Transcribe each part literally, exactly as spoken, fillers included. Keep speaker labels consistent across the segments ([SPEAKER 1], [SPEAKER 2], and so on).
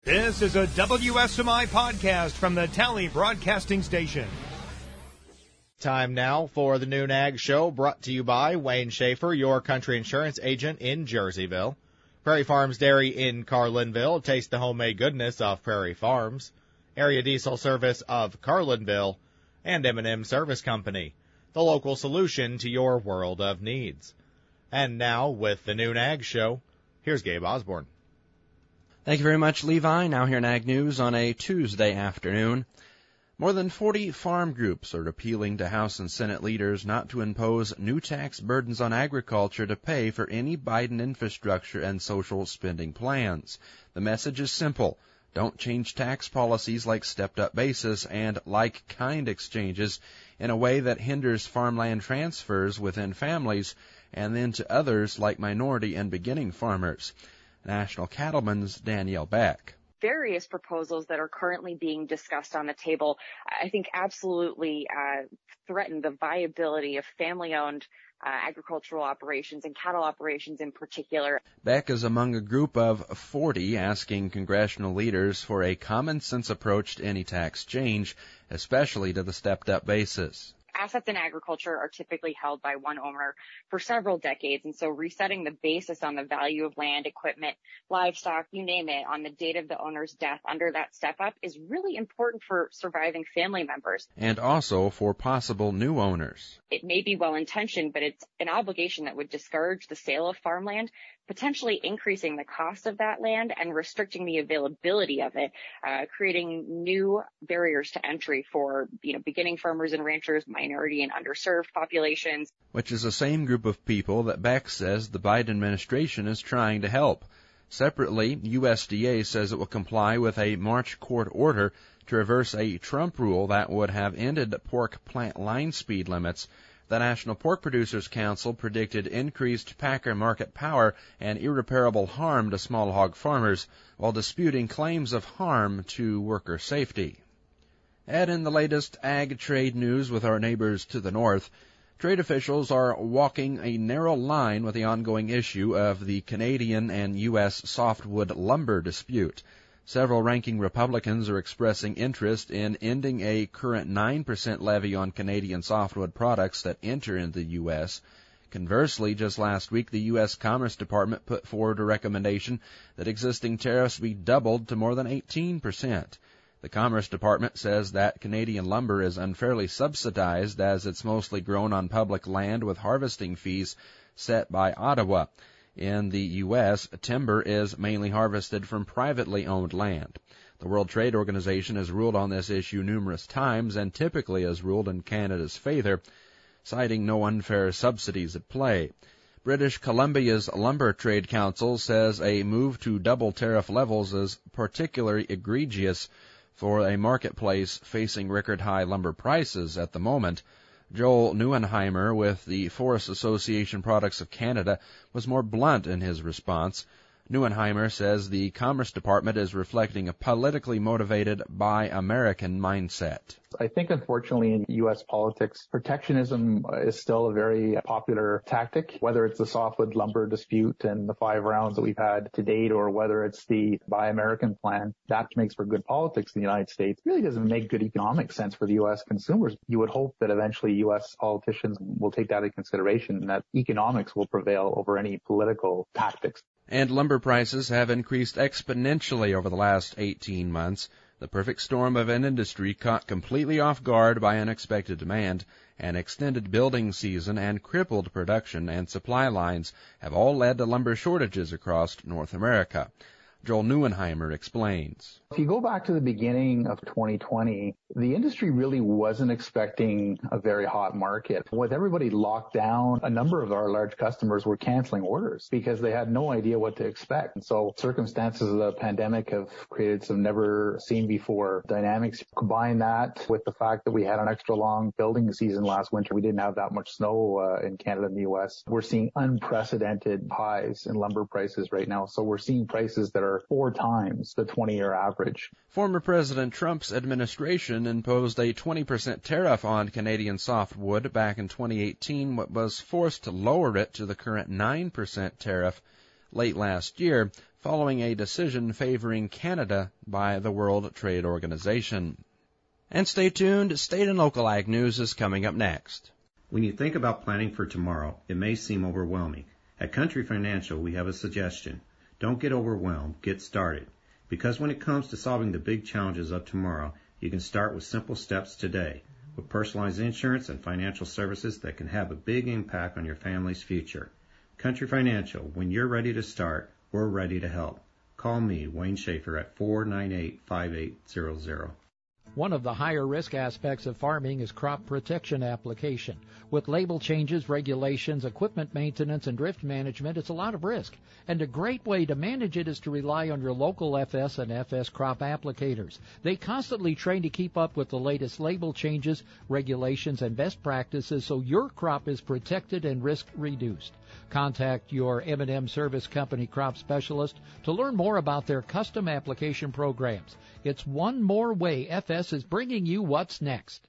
[SPEAKER 1] This is a W S M I podcast from the Tally Broadcasting Station.
[SPEAKER 2] Time now for the Noon Ag Show, brought to you by Wayne Schaefer, your country insurance agent in Jerseyville. Prairie Farms Dairy in Carlinville. Taste the homemade goodness of Prairie Farms. Area Diesel Service of Carlinville. And M and M Service Company, the local solution to your world of needs. And now, with the Noon Ag Show, here's Gabe Osborne.
[SPEAKER 3] Thank you very much, Levi. Now here in Ag News on a Tuesday afternoon. More than forty farm groups are appealing to House and Senate leaders not to impose new tax burdens on agriculture to pay for any Biden infrastructure and social spending plans. The message is simple. Don't change tax policies like stepped-up basis and like-kind exchanges in a way that hinders farmland transfers within families and then to others like minority and beginning farmers. National Cattleman's Danielle Beck.
[SPEAKER 4] Various proposals that are currently being discussed on the table, I think absolutely uh, threaten the viability of family-owned uh, agricultural operations and cattle operations in particular.
[SPEAKER 3] Beck is among a group of forty asking congressional leaders for a common-sense approach to any tax change, especially to the stepped-up basis.
[SPEAKER 4] Assets in agriculture are typically held by one owner for several decades, and so resetting the basis on the value of land, equipment, livestock, you name it, on the date of the owner's death under that step-up is really important for surviving family members.
[SPEAKER 3] And also for possible new owners.
[SPEAKER 4] It may be well-intentioned, but it's an obligation that would discourage the sale of farmland, potentially increasing the cost of that land and restricting the availability of it, uh, creating new barriers to entry for, you know, beginning farmers and ranchers, minority and underserved populations.
[SPEAKER 3] Which is the same group of people that Beck says the Biden administration is trying to help. Separately, U S D A says it will comply with a March court order to reverse a Trump rule that would have ended pork plant line speed limits. The National Pork Producers Council predicted increased packer market power and irreparable harm to small hog farmers while disputing claims of harm to worker safety. And in the latest ag trade news with our neighbors to the north, trade officials are walking a narrow line with the ongoing issue of the Canadian and U S softwood lumber dispute. Several ranking Republicans are expressing interest in ending a current nine percent levy on Canadian softwood products that enter into the U S. Conversely, just last week, the U S Commerce Department put forward a recommendation that existing tariffs be doubled to more than eighteen percent. The Commerce Department says that Canadian lumber is unfairly subsidized as it's mostly grown on public land with harvesting fees set by Ottawa. In the U S, timber is mainly harvested from privately owned land. The World Trade Organization has ruled on this issue numerous times and typically has ruled in Canada's favor, citing no unfair subsidies at play. British Columbia's Lumber Trade Council says a move to double tariff levels is particularly egregious for a marketplace facing record-high lumber prices at the moment. Joel Neuenheimer with the Forest Association Products of Canada was more blunt in his response. Neuenheimer says the Commerce Department is reflecting a politically motivated Buy American mindset.
[SPEAKER 5] I think, unfortunately, in U S politics, protectionism is still a very popular tactic, whether it's the softwood lumber dispute and the five rounds that we've had to date, or whether it's the Buy American plan. That makes for good politics in the United States. It really doesn't make good economic sense for the U S consumers. You would hope that eventually U S politicians will take that into consideration and that economics will prevail over any political tactics.
[SPEAKER 3] And lumber prices have increased exponentially over the last eighteen months. The perfect storm of an industry caught completely off guard by unexpected demand, an extended building season, and crippled production and supply lines have all led to lumber shortages across North America. Joel Neuenheimer explains.
[SPEAKER 5] If you go back to the beginning of twenty twenty, the industry really wasn't expecting a very hot market. With everybody locked down, a number of our large customers were canceling orders because they had no idea what to expect. And so circumstances of the pandemic have created some never seen before dynamics. Combine that with the fact that we had an extra long building season last winter. We didn't have that much snow uh, in Canada and the U S. We're seeing unprecedented highs in lumber prices right now. So we're seeing prices that are four times the twenty-year average.
[SPEAKER 3] Former President Trump's administration imposed a twenty percent tariff on Canadian softwood back in twenty eighteen, but was forced to lower it to the current nine percent tariff late last year, following a decision favoring Canada by the World Trade Organization. And stay tuned, state and local ag news is coming up next.
[SPEAKER 6] When you think about planning for tomorrow, it may seem overwhelming. At Country Financial, we have a suggestion. Don't get overwhelmed, get started. Because when it comes to solving the big challenges of tomorrow, you can start with simple steps today, with personalized insurance and financial services that can have a big impact on your family's future. Country Financial, when you're ready to start, we're ready to help. Call me, Wayne Schaefer, at four nine eight, five eight zero zero.
[SPEAKER 7] One of the higher risk aspects of farming is crop protection application. With label changes, regulations, equipment maintenance, and drift management, it's a lot of risk. And a great way to manage it is to rely on your local F S and F S crop applicators. They constantly train to keep up with the latest label changes, regulations, and best practices so your crop is protected and risk reduced. Contact your M and M Service Company crop specialist to learn more about their custom application programs. It's one more way F S is bringing you what's next.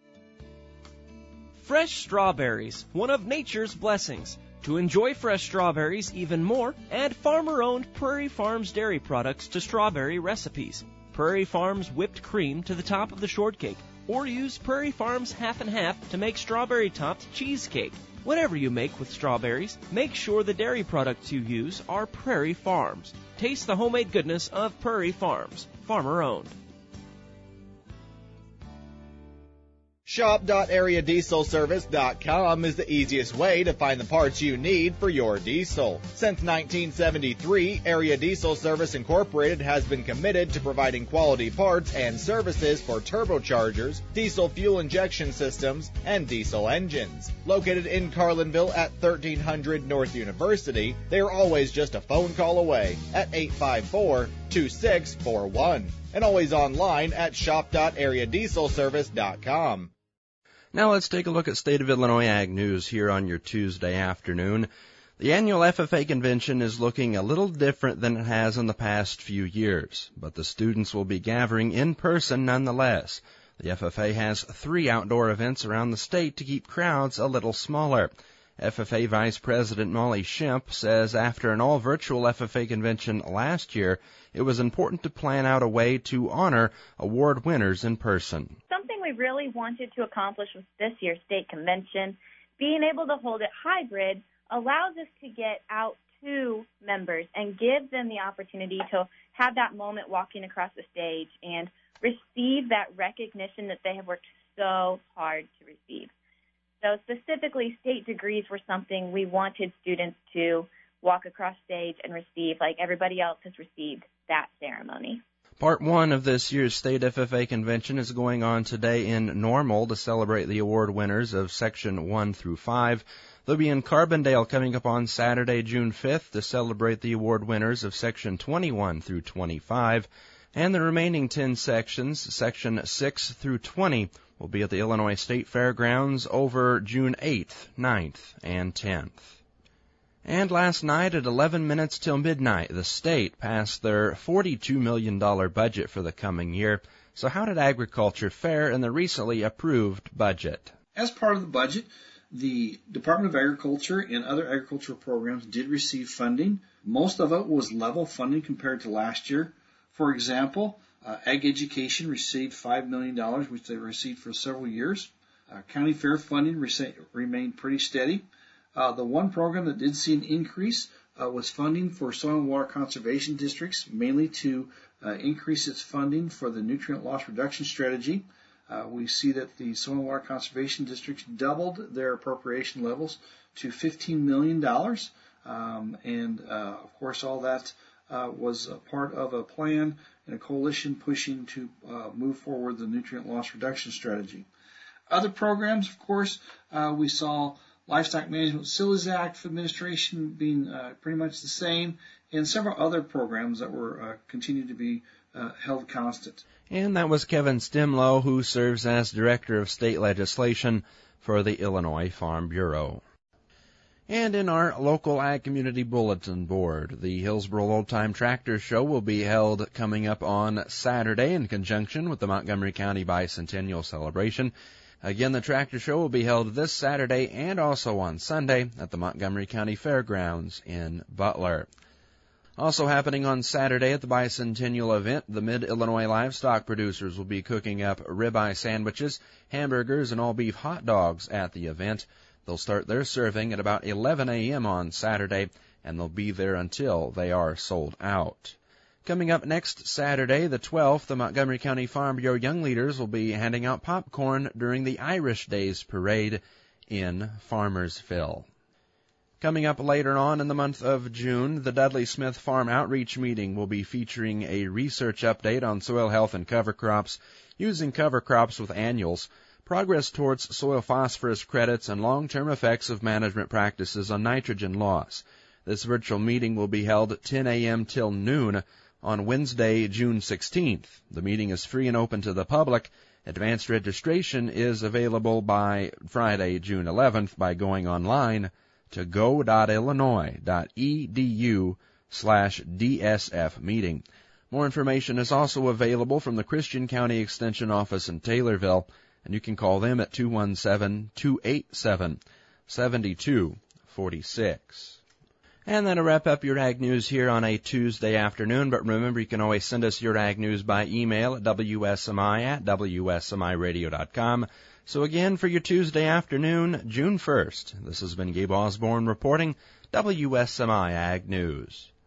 [SPEAKER 8] Fresh strawberries, one of nature's blessings. To enjoy fresh strawberries even more, add farmer-owned Prairie Farms dairy products to strawberry recipes. Prairie Farms whipped cream to the top of the shortcake, or use Prairie Farms half and half to make strawberry-topped cheesecake. Whatever you make with strawberries, make sure the dairy products you use are Prairie Farms. Taste the homemade goodness of Prairie Farms, farmer-owned.
[SPEAKER 2] Shop dot area diesel service dot com is the easiest way to find the parts you need for your diesel. Since nineteen seventy-three, Area Diesel Service Incorporated has been committed to providing quality parts and services for turbochargers, diesel fuel injection systems, and diesel engines. Located in Carlinville at thirteen hundred North University, they are always just a phone call away at eight five four, two six four one and always online at shop dot area diesel service dot com.
[SPEAKER 3] Now let's take a look at State of Illinois Ag News here on your Tuesday afternoon. The annual F F A convention is looking a little different than it has in the past few years, but the students will be gathering in person nonetheless. The F F A has three outdoor events around the state to keep crowds a little smaller. F F A Vice President Molly Shemp says after an all-virtual F F A convention last year, it was important to plan out a way to honor award winners in person.
[SPEAKER 9] Something we really wanted to accomplish with this year's state convention, being able to hold it hybrid, allows us to get out to members and give them the opportunity to have that moment walking across the stage and receive that recognition that they have worked so hard to receive. So specifically, state degrees were something we wanted students to walk across stage and receive like everybody else has received that ceremony.
[SPEAKER 3] Part one of this year's State F F A Convention is going on today in Normal to celebrate the award winners of Section one through five. They'll be in Carbondale coming up on Saturday, June fifth, to celebrate the award winners of Section twenty-one through twenty-five. And the remaining ten sections, Section six through twenty, will be at the Illinois State Fairgrounds over June eighth, ninth, and tenth. And last night at eleven minutes till midnight, the state passed their forty-two million dollars budget for the coming year. So how did agriculture fare in the recently approved budget?
[SPEAKER 10] As part of the budget, the Department of Agriculture and other agricultural programs did receive funding. Most of it was level funding compared to last year. For example, uh, Ag Education received five million dollars, which they received for several years. Uh, county fair funding re- remained pretty steady. Uh, the one program that did see an increase uh, was funding for soil and water conservation districts, mainly to uh, increase its funding for the nutrient loss reduction strategy. Uh, we see that the soil and water conservation districts doubled their appropriation levels to fifteen million dollars. Um, and, uh, of course, all that uh, was a part of a plan and a coalition pushing to uh, move forward the nutrient loss reduction strategy. Other programs, of course, uh, we saw Livestock Management Facilities Act administration being uh, pretty much the same, and several other programs that were uh, continued to be uh, held constant.
[SPEAKER 3] And that was Kevin Stimlow, who serves as Director of State Legislation for the Illinois Farm Bureau. And in our local Ag Community Bulletin Board, the Hillsboro Old Time Tractor Show will be held coming up on Saturday in conjunction with the Montgomery County Bicentennial Celebration. Again, the tractor show will be held this Saturday and also on Sunday at the Montgomery County Fairgrounds in Butler. Also happening on Saturday at the bicentennial event, the Mid-Illinois livestock producers will be cooking up ribeye sandwiches, hamburgers, and all-beef hot dogs at the event. They'll start their serving at about eleven a.m. on Saturday, and they'll be there until they are sold out. Coming up next Saturday, the twelfth, the Montgomery County Farm Bureau Young Leaders will be handing out popcorn during the Irish Days Parade in Farmersville. Coming up later on in the month of June, the Dudley Smith Farm Outreach Meeting will be featuring a research update on soil health and cover crops, using cover crops with annuals, progress towards soil phosphorus credits, and long-term effects of management practices on nitrogen loss. This virtual meeting will be held at ten a.m. till noon on Wednesday, June sixteenth. The meeting is free and open to the public. Advanced registration is available by Friday, June eleventh by going online to go.illinois.edu slash DSF meeting. More information is also available from the Christian County Extension Office in Taylorville, and you can call them at two one seven, two eight seven, seven two four six. And that'll wrap up your Ag News here on a Tuesday afternoon. But remember, you can always send us your Ag News by email at W S M I at W S M I radio dot com. So again, for your Tuesday afternoon, June first, this has been Gabe Osborne reporting W S M I Ag News.